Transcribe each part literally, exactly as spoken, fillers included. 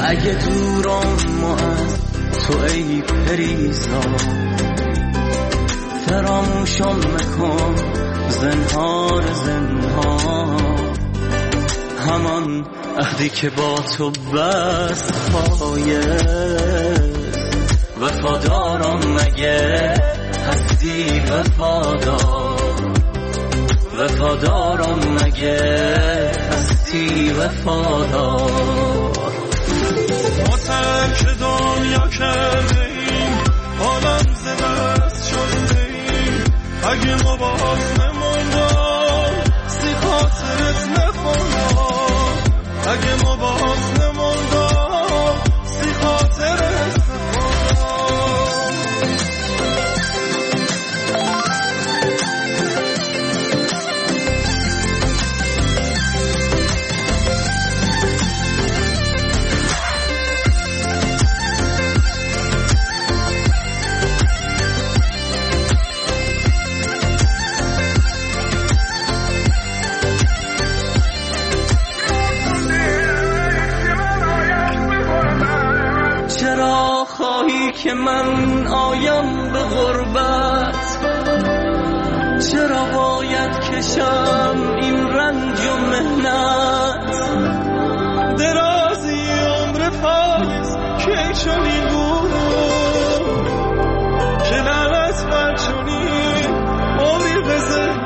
اگه دورم ما از تو ای پریزا، فراموشم مکن زنهار زنهار، همان عهدی که با تو بست پایه. وفادارم مگه هستی وفادار، وفادارم مگه هستی وفادار. ما ترک دنیا کرده ایم، عالم ز دست شده ایم. اگه ما باز نموندم سی خاطرت نخوندم، اگه ما باز نموندم سی خاطرت که من آیم به غربت، چرا باید کشم این رنج و مهنت؟ درازی عمر پاییز که چنین بود، که لعنت بر چنین عمری به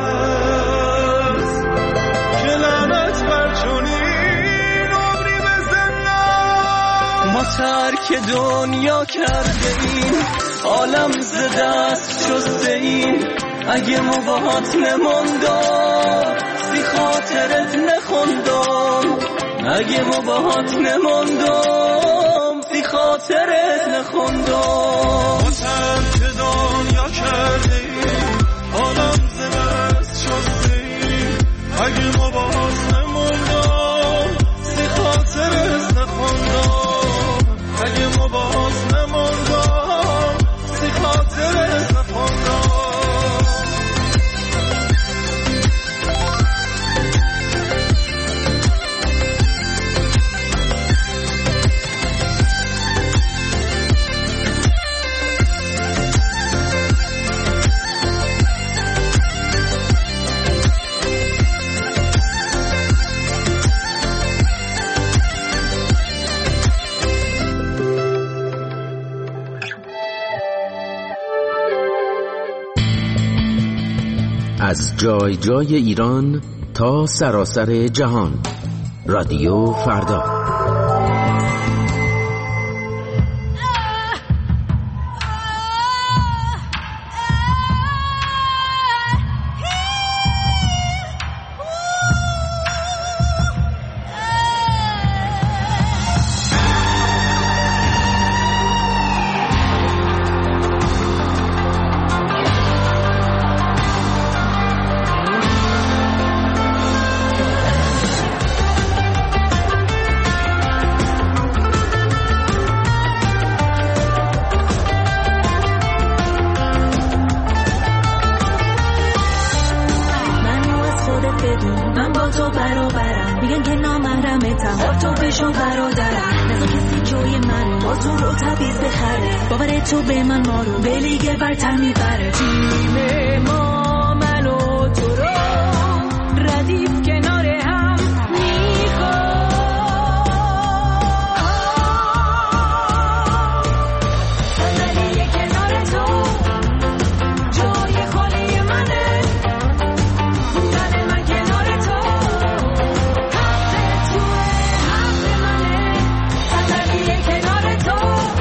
ذهنت، که لعنت بر چنین عمری به ذهنت. ما ترک دنیا کرده ایم، عالم ز دست شسته ایم. اگه ما باهات نموندم سی خاطرت نخوندم، اگه ما باهات نموندم سی خاطرت نخوندم. ما ترک دنیا کرده ایم، عالم ز دست شسته ایم. اگه ما باهات نموندم سی خاطرت نخوندم، اگه ما باز نموندم سی خاطرت نخوندم. از جای جای ایران تا سراسر جهان، رادیو فردا. تو به من ما رو به لیگ برتر میبره. تیم ما من و تو رو ردیف کنار هم میخواد، صندلی کنار تو جای خالی منه، موندن من کنار تو حق توه، حق منه. صندلی کنار تو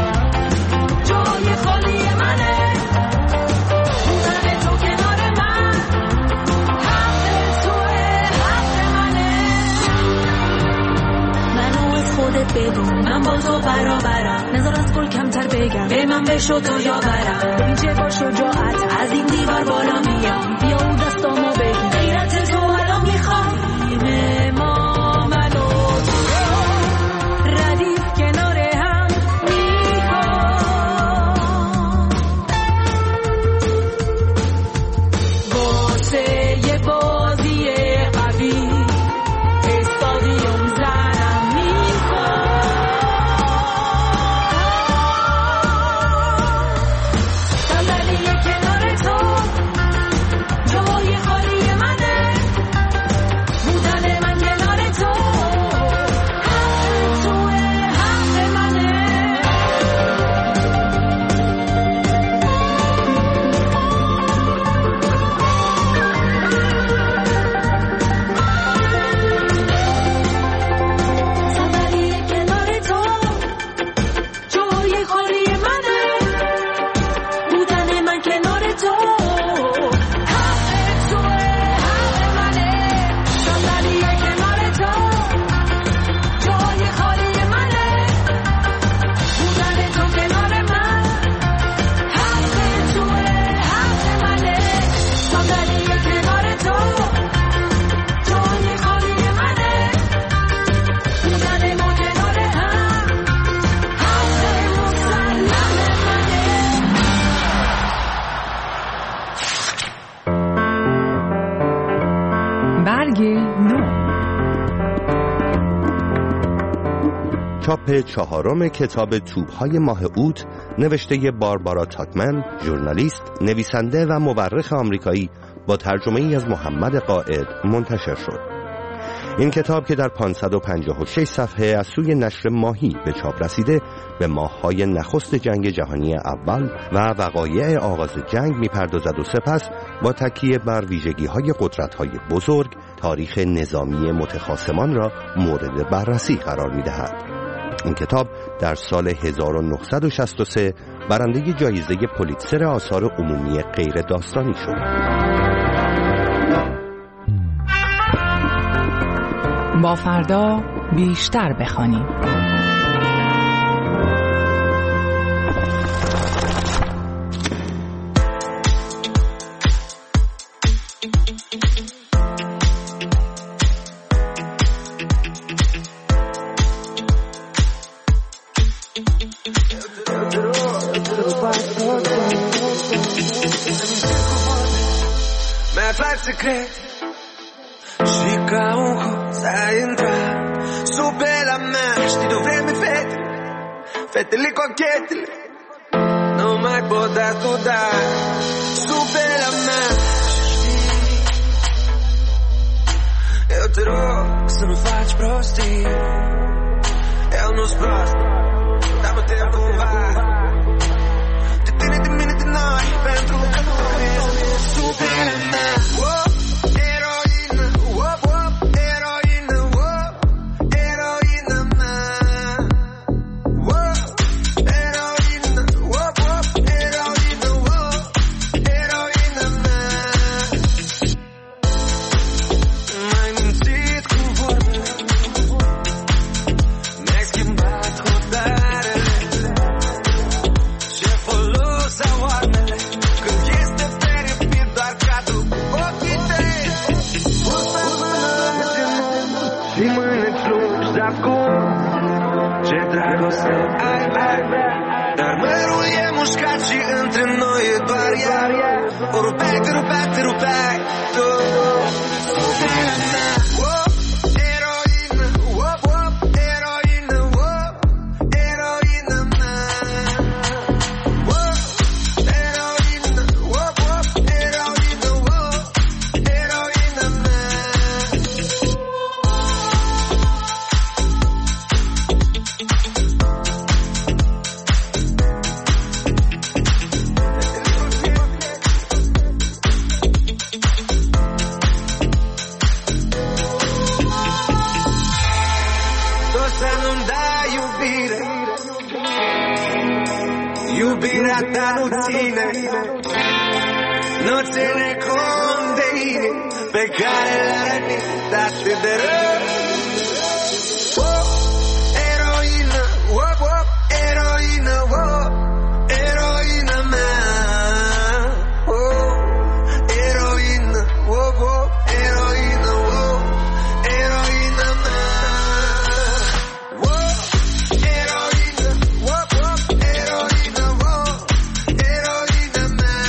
بدون من با تو برابرم، نظر از گل کمتر بگم، به من بشو تو یا برم. ببین چه با شجاعت از این دیوار بالا میام، بیا اون دستامو بگیر، غیرت تو الان میخوام. تیم ما من و تو ردیف کنار هم میخوام، واسه یه بازی قوی استادیوم زنم میخوام. چاپ چهارم کتاب توپ‌های ماه اوت نوشته باربارا تاکمن، ژورنالیست، نویسنده و مورخ آمریکایی با ترجمه‌ای از محمد قائد منتشر شد. این کتاب که در پانصد و پنجاه و شش صفحه از سوی نشر ماهی به چاپ رسیده، به ماه‌های نخست جنگ جهانی اول و وقایع آغاز جنگ می‌پردازد و سپس با تکیه بر ویژگی‌های قدرت‌های بزرگ، تاریخ نظامی متخاصمان را مورد بررسی قرار می‌دهد. این کتاب در سال هزار و نهصد و شصت و سه برنده جایزه پولیتزر آثار عمومی غیر داستانی شد. با فردا بیشتر بخوانیم. Secret și ca un hoț ai intrat sub pe la mea. Știi de-o vreme fete, fetele cochetele nu mai pot da tu da sub pe la mea. Eu te rog să nu faci prostii, eu nu-s prost, dar mă tem cumva de tine, de mine, de noi, pentru că nu ești sub pe la mea. Dar mărul e mușcat și între noi e doar ea. O rupeai, te rupeai, te rupeai tu. Suferea mea, oh, eroină, oh, oh, eroină, oh, eroină mea, oh, eroină, oh, oh, eroină, oh, eroină mea. Iubirea ta nu ține, nu ține cont de inimi pe care le-a rănit atât de rău. Oh, eroină, oh, oh, eroină, oh, eroină mea. Oh, eroină, oh, oh, eroină, oh, eroină mea. Oh, eroină, oh, oh, eroină, oh, eroină mea.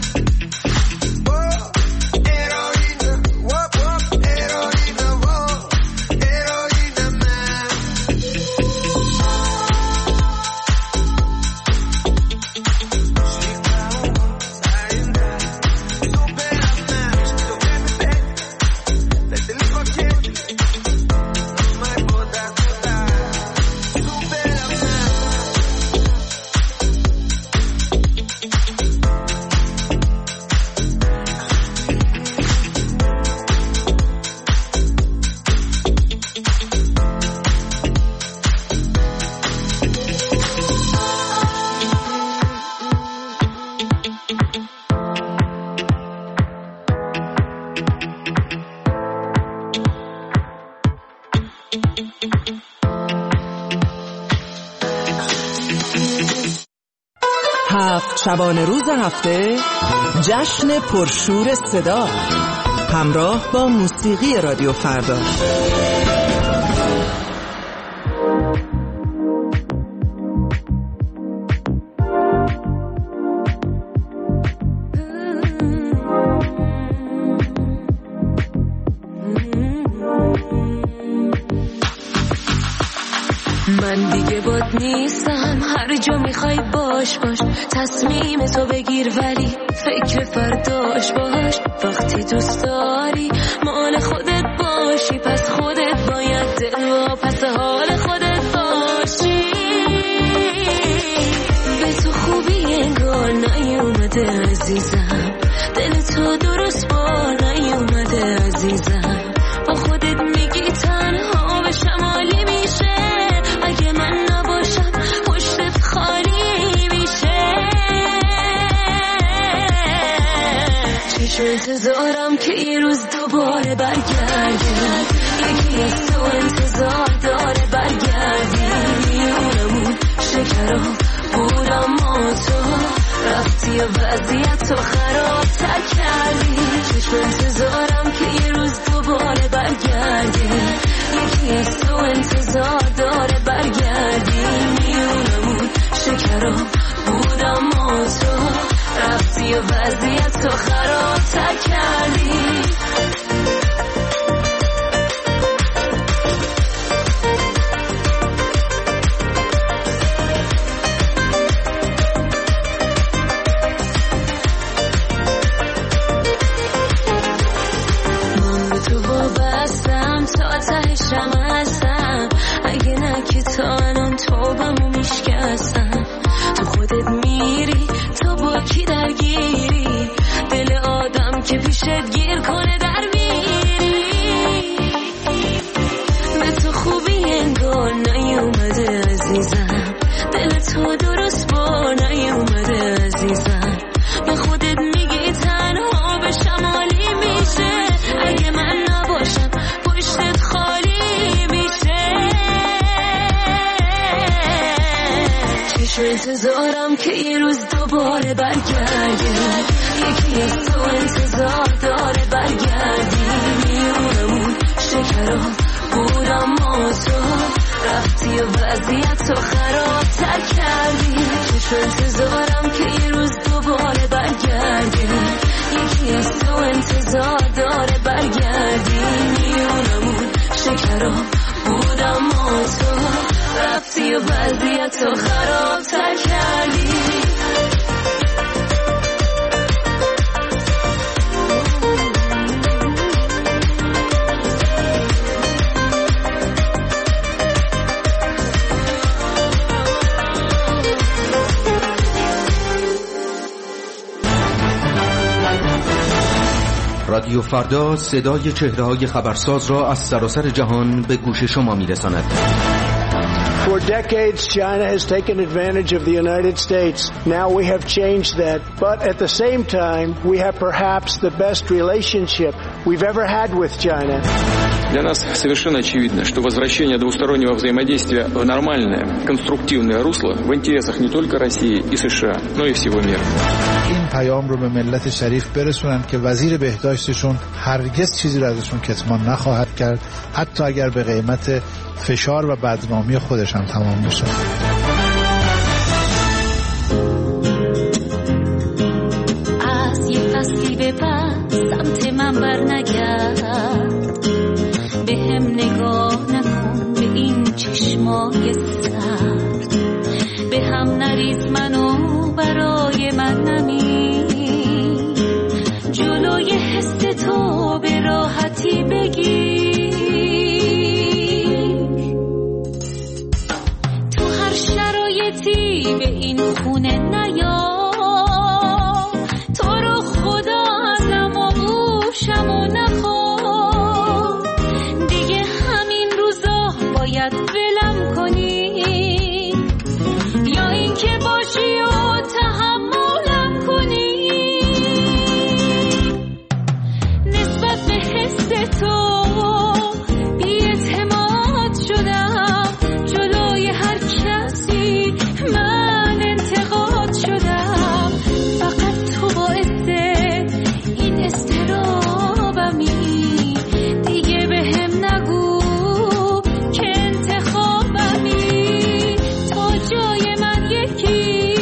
Oh, eroină, oh, oh, eroină, oh, eroină mea. Și ca un hoț ai intrat sub pe la mea. Știi de-o vreme fete, fetele cochetele nu mai pot da tu da sub pe la mea. هفت شبانه روز هفته جشن پرشور صدا همراه با موسیقی رادیو فردا. من دیگه باد نیستم، هر جا میخوای باش باش، تصمیم تو بگیر ولی فکر فرداش باش. وقتی دوست داری مال خودت باشی، پس خودت باید دل و پس حال خودت باشی. به تو خوبی انگار نیومده عزیزم، دل تو درست بار نیومده عزیزم. با خودت میگی تنها به شمالی میشه، اگه من نباشم پشتت خالی میشه. چشم انتظارم که یه روز دوباره برگردی، یکی از تو انتظار داره برگردی. میونمون شکرها بود اما تو رفتی و وضعیت تو خراب تر کردی. چشم انتظارم که یه روز دوباره برگردی، یکی از تو انتظار داره برگردی. میونمون شکرها بود اما تو رفتی و وضعیت تو خراب تر کردی. تهشم هستم، اگه نه که تا الان توبمو میشکستم. تو خودت میری تو با کی درگیری، دل آدم که پیشت گیر کنه در میری. به تو خوبی انگار نیومده عزیزم، دل تو درست بار نیومده عزیزم. به خودت میگی تنها به شمالی میشه، اگه من نباشم پشتت خالی میشه. چشم انتظارم که یه روز دوباره برگردی، یکی از تو انتظار داره برگردی. میونمون شکرها بود اما تو رفتی و وضعیت تو خراب تر کردی. چشم انتظارم که یه روز دوباره برگردی، یکی از تو انتظار داره برگردی. میونمون شکرها بود اما تو رفتی و وضعیت تو خراب تر کردی. رادیو فردا صدای چهره‌های خبرساز را از سراسر جهان به گوش شما می‌رساند. For decades, China has taken advantage of the United States. Now we have changed that. But at the same time, we have perhaps the best relationship we've ever had with China. Для нас совершенно очевидно, что возвращение двустороннего взаимодействия в нормальное, конструктивное русло в интересах не только России и США, но и всего мира. این پیام رو به ملت شریف برسونن که وزیر بهداشتشون هرگز چیزی رو ازشون کتمان نخواهد کرد، حتی اگر به قیمت فشار و بدنامی خودش هم تمام بشه. از یه فصلی به بعد سمت من بر نگرد، به هم نگاه نکن به این چشمای سرد، به هم نریز منو برای من نمی، جلوی حس تو به راحتی بگیر. تو هر شرایطی به این خونه نیا، تو رو خدا ازم آغوشم و نخواه، دیگه همین روزا باید ولم کنی، یا این که باشی و تحملم کنی. نسبت به حس تو بی‌اعتماد شدم، جلوی هر کسی من انتقاد شدم، فقط تو باعث این اضطرابمی، دیگه به هم نگو که انتخابمی، تا جای من یکی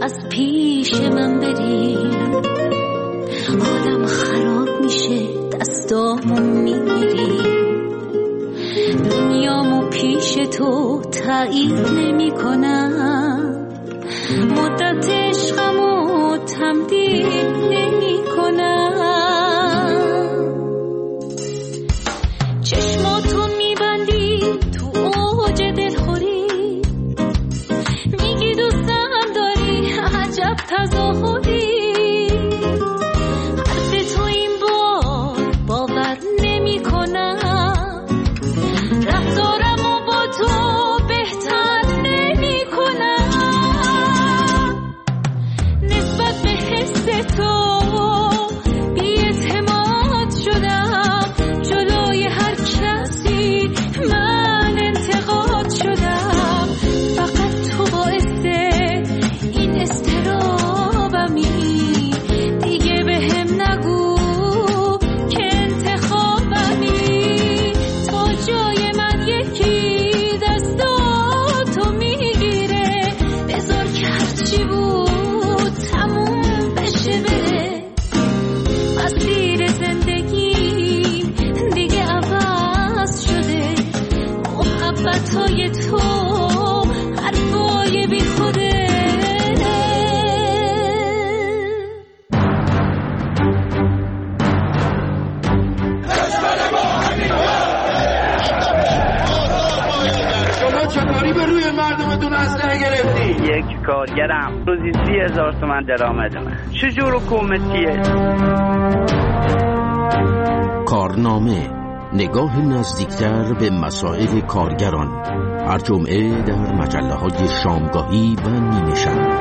از پیش من بری. حالم خراب میشه دستامو میگیری. دنیامو پیش تو تایید نمی کنم. مدت عشقمو تمدید نمی کنم. چشماتو میبندی تو اوج دلخوری. میگی دوستم داری عجب تظاهری. حرف تو این بار باور نمی کنم. رفتارمو با تو بهتر نمی کنم. نسبت به حس تو بی اعتماد شدم. جلوی هر کسی من انتقاد شدم. فقط تو باعث این استرابمی. دیگه به هم نگو که انتخابمی. تا جای من یکی دستاتو میگیره. بذار که هرچی بود تموم بشه بره. مسیر زندگیم دیگه عوض شده. محبتهای تو حرفای بی خوده. شما چطوری به روی مردمتون اسلحه گرفتی؟ یک کارگرم روزی سی هزار تومن درآمد من. چجور حکومتیه؟ کارنامه، نگاه نزدیکتر به مسائل کارگران. هر جمعه در مجله های شامگاهی و نیمه شب.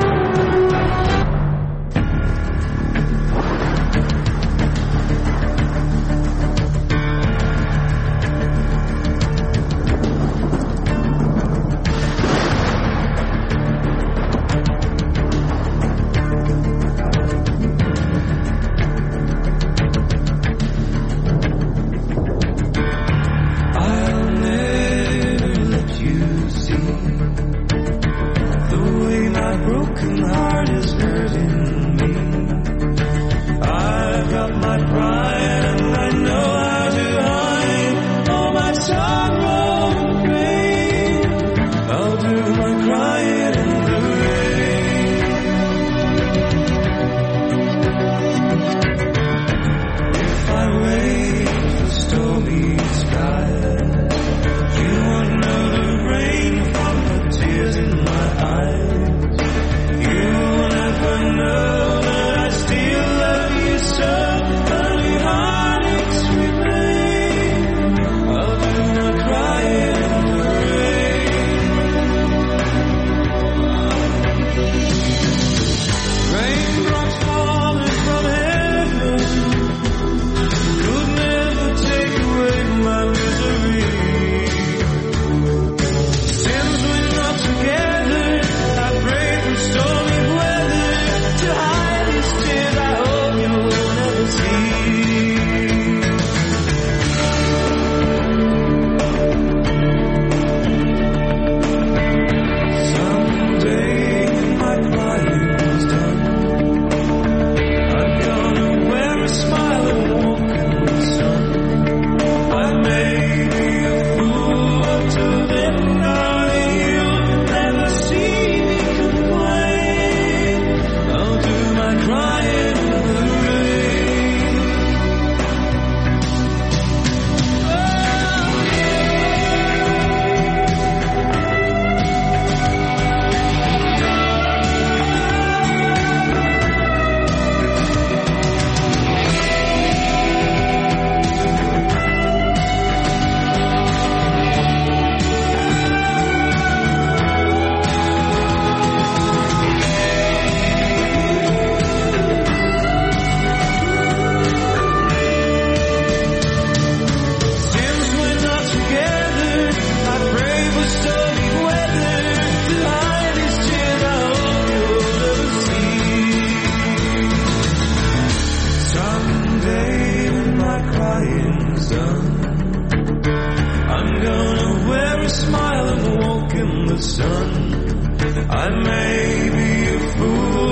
the sun. I may be a fool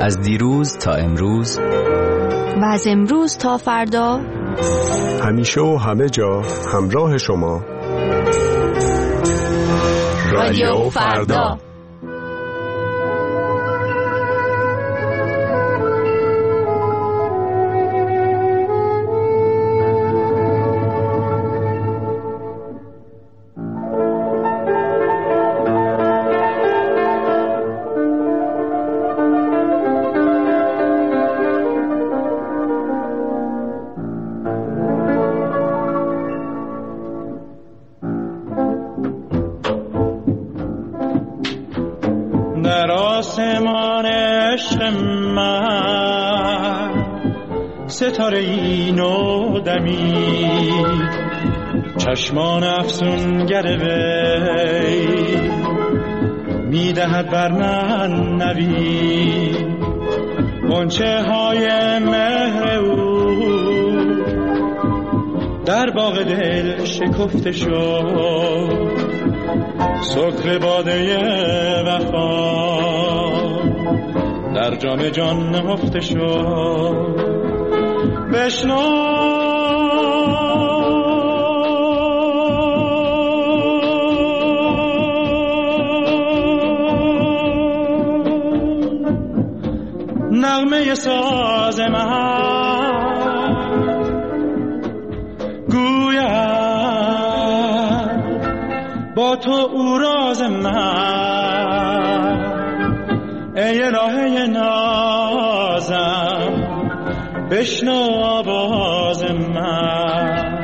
از دیروز تا امروز و از امروز تا فردا، همیشه و همه جا همراه شما. رادیو فردا. در آسمان عشق من ستاره این و دمید، چشمان افسونگر وی میدهد بر من نوید. غنچه های مهر او در باغ دل شکفته شد، سکر باده وفا در جام جان نهفته شد. بشنو نغمه ساز من، گوید با تو او راز من. ای الهه نازم بشنو آواز من.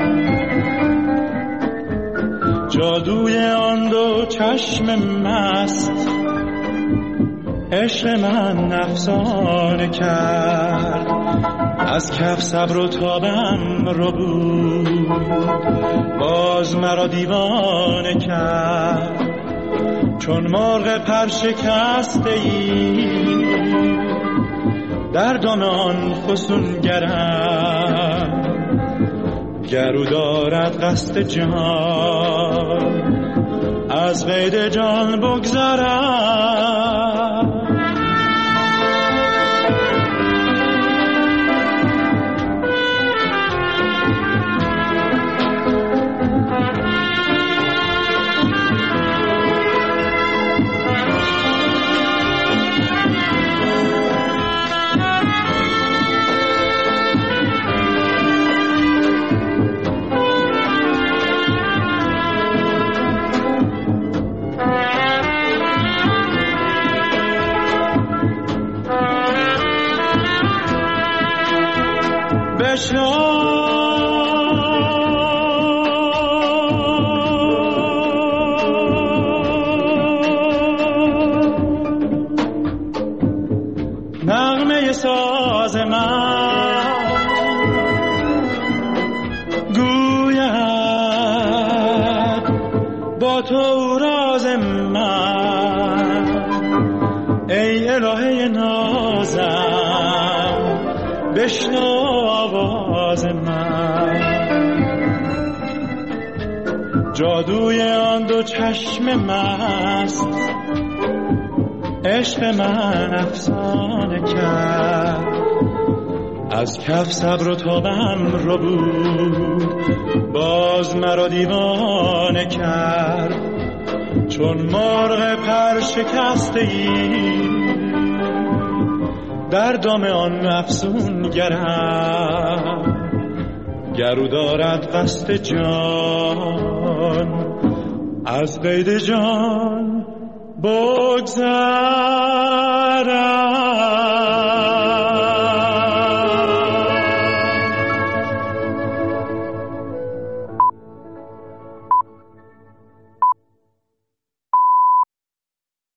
جادوی آن دو چشم مست عشق من افسانه کرد، از کف صبر و تابم رو بود، باز مرا دیوانه کرد. چون مرغ پر شکسته ای در دم آن فسونگرم، گرو دارد قصد جان از قید جان بگذرم. نغمه ساز من، گوید با تو راز من. ای الهه نازم بشنو آواز من. جادوی آن دو چشم مست عشق من افسانه کرد، از کف صبر و تابم رو بود، باز مرا دیوانه کرد. چون مرغ پر شکسته ای در دام آن افسونگرم، گرو دارد قصد جان از قید جان بگذر.